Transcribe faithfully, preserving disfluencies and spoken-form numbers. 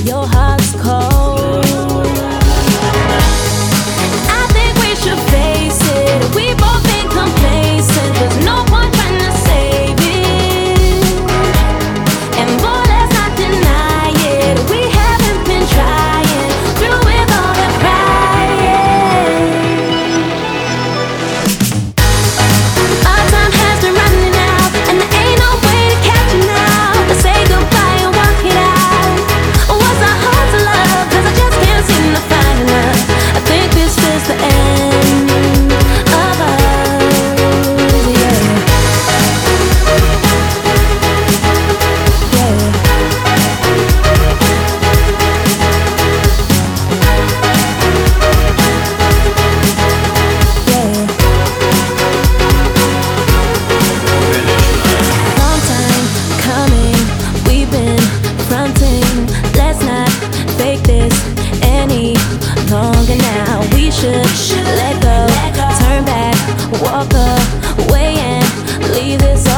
your heart's cold. I think we should face it. We both been complacent. There's no point trying to save it. And boy, let's not deny it. We haven't been trying through with all the crying. Our time has been running out, and there ain't no way to catch it now. Let's say goodbye and walk it out. What's our heart to love? 'Cause I just can't seem to find enough. I think this is the end of us, yeah. Yeah. Yeah. Long time coming, we've been fronting. Let's not fake this any longer now. We should let go, turn back, walk away and leave this